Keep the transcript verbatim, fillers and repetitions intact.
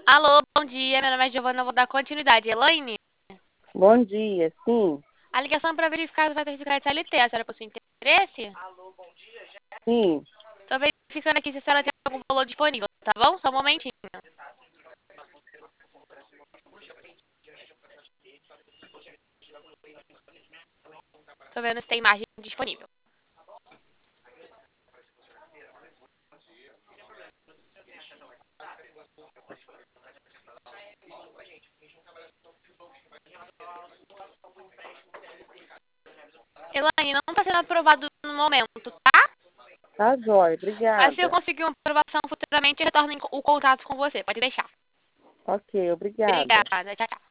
Alô, bom dia. Meu nome é Giovana, eu vou dar continuidade. Elaine, Bom dia, sim, a ligação para verificar os certificados de C L T, a senhora possui interesse? sim, Tô verificando aqui se a senhora tem algum valor disponível, tá bom? Só um momentinho. Tô vendo se tem margem disponível. Elaine, não está sendo aprovado no momento, tá? tá jóia, Mas se eu obrigada. conseguir uma aprovação futuramente, eu retorno em- o contato com você. Pode deixar. Ok, obrigada. Obrigada. Tchau, tchau.